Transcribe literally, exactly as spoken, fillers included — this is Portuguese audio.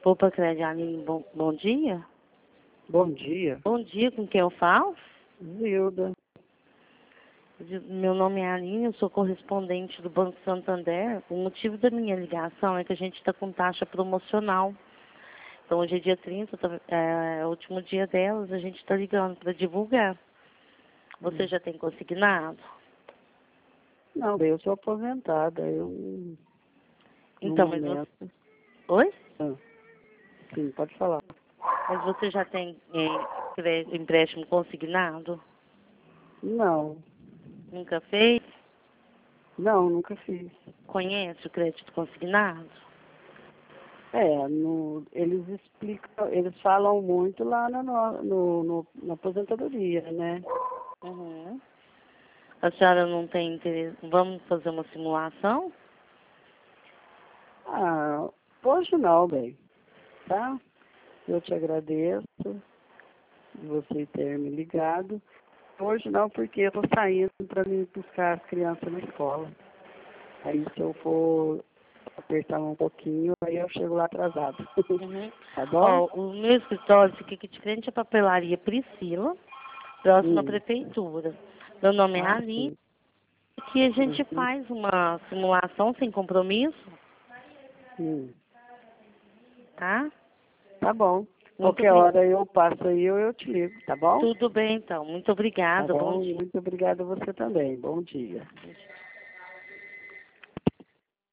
Opa, Crédito Aline, bom, bom dia. Bom dia. Bom dia, com quem eu falo? Zilda. Meu nome é Aline, eu sou correspondente do Banco Santander. O motivo da minha ligação é que a gente está com taxa promocional. Então, hoje é dia trinta, tá- é o último dia delas, a gente está ligando para divulgar. Você Hum. já tem consignado? Não, eu sou aposentada. Eu, no Então, mas momento... você... Oi? Ah, sim, pode falar. Mas você já tem é, cré- empréstimo consignado? Não, Nunca fez? não, nunca fiz. Conhece o crédito consignado? É, no, eles explicam, eles falam muito lá no, no, no- na aposentadoria, né? Uhum. A senhora não tem interesse? Vamos fazer uma simulação? Ah, hoje não, bem, tá? Eu te agradeço de você ter me ligado. Hoje não, porque eu estou saindo para me buscar as crianças na escola. Aí se eu for apertar um pouquinho, aí eu chego lá atrasado. Uhum. Tá bom? Ó, o meu escritório fica aqui de frente à papelaria Priscila, próxima à Hum. prefeitura. Meu nome é Ah, Aline, sim. que a gente Uhum. faz uma simulação sem compromisso, Hum. tá? Tá bom. Muito Qualquer obri... hora eu passo aí ou eu te ligo, tá bom? Tudo bem, então. Muito Tá obrigada. Bom bom? dia. Muito obrigada a você também. Bom dia.